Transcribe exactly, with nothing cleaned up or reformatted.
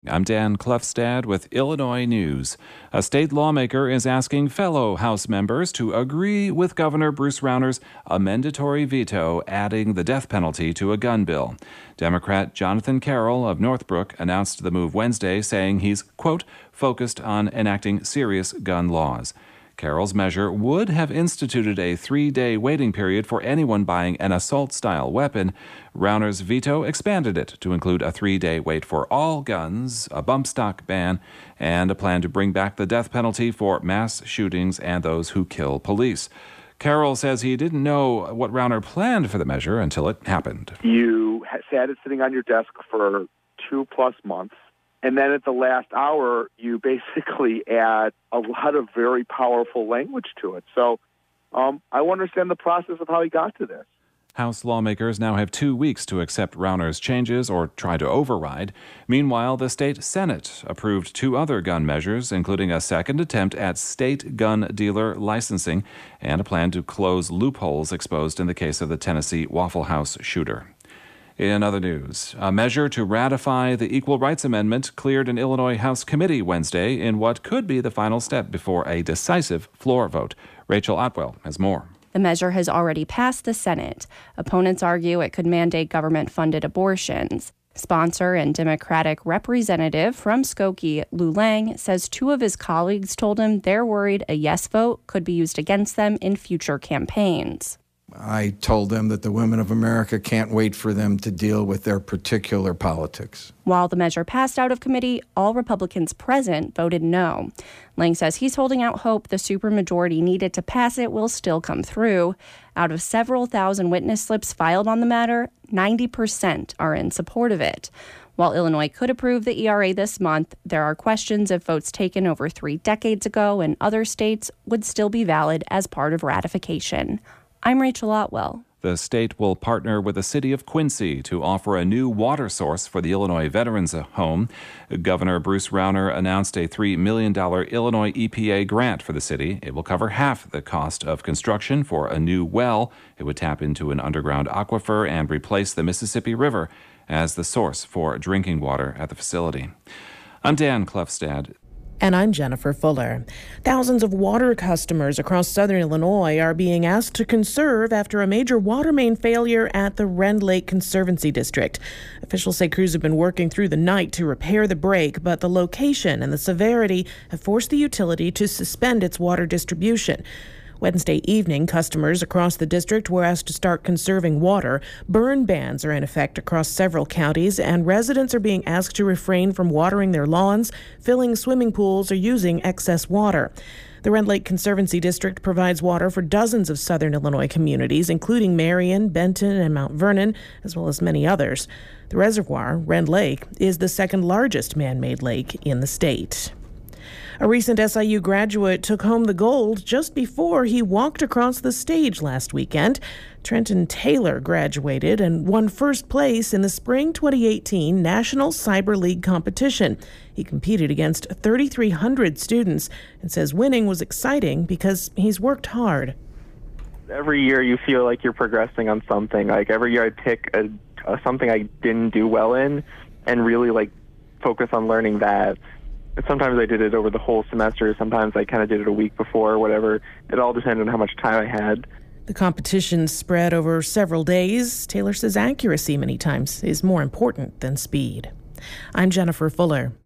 I'm Dan Klefstad with Illinois News. A state lawmaker is asking fellow House members to agree with Governor Bruce Rauner's amendatory veto adding the death penalty to a gun bill. Democrat Jonathan Carroll of Northbrook announced the move Wednesday, saying he's, quote, focused on enacting serious gun laws. Carroll's measure would have instituted a three-day waiting period for anyone buying an assault-style weapon. Rauner's veto expanded it to include a three-day wait for all guns, a bump stock ban, and a plan to bring back the death penalty for mass shootings and those who kill police. Carroll says he didn't know what Rauner planned for the measure until it happened. You had it sitting on your desk for two-plus months. And then at the last hour, you basically add a lot of very powerful language to it. So um, I want to understand the process of how he got to this. House lawmakers now have two weeks to accept Rauner's changes or try to override. Meanwhile, the state Senate approved two other gun measures, including a second attempt at state gun dealer licensing and a plan to close loopholes exposed in the case of the Tennessee Waffle House shooter. In other news, a measure to ratify the Equal Rights Amendment cleared an Illinois House committee Wednesday in what could be the final step before a decisive floor vote. Rachel Otwell has more. The measure has already passed the Senate. Opponents argue it could mandate government-funded abortions. Sponsor and Democratic representative from Skokie, Lou Lang, says two of his colleagues told him they're worried a yes vote could be used against them in future campaigns. I told them that the women of America can't wait for them to deal with their particular politics. While the measure passed out of committee, all Republicans present voted no. Lang says he's holding out hope the supermajority needed to pass it will still come through. Out of several thousand witness slips filed on the matter, ninety percent are in support of it. While Illinois could approve the E R A this month, there are questions if votes taken over three decades ago in other states would still be valid as part of ratification. I'm Rachel Otwell. The state will partner with the city of Quincy to offer a new water source for the Illinois Veterans Home. Governor Bruce Rauner announced a three million dollars Illinois E P A grant for the city. It will cover half the cost of construction for a new well. It would tap into an underground aquifer and replace the Mississippi River as the source for drinking water at the facility. I'm Dan Klefstad. And I'm Jennifer Fuller. Thousands of water customers across southern Illinois are being asked to conserve after a major water main failure at the Rend Lake Conservancy District. Officials say crews have been working through the night to repair the break, but the location and the severity have forced the utility to suspend its water distribution. Wednesday evening, customers across the district were asked to start conserving water. Burn bans are in effect across several counties, and residents are being asked to refrain from watering their lawns, filling swimming pools, or using excess water. The Rend Lake Conservancy District provides water for dozens of southern Illinois communities, including Marion, Benton, and Mount Vernon, as well as many others. The reservoir, Rend Lake, is the second largest man-made lake in the state. A recent S I U graduate took home the gold just before he walked across the stage last weekend. Trenton Taylor graduated and won first place in the Spring twenty eighteen National Cyber League competition. He competed against thirty-three hundred students and says winning was exciting because he's worked hard. Every year you feel like you're progressing on something. Like every year I pick a, a something I didn't do well in and really like focus on learning that. Sometimes I did it over the whole semester. Sometimes I kind of did it a week before or whatever. It all depended on how much time I had. The competition spread over several days. Taylor says accuracy many times is more important than speed. I'm Jennifer Fuller.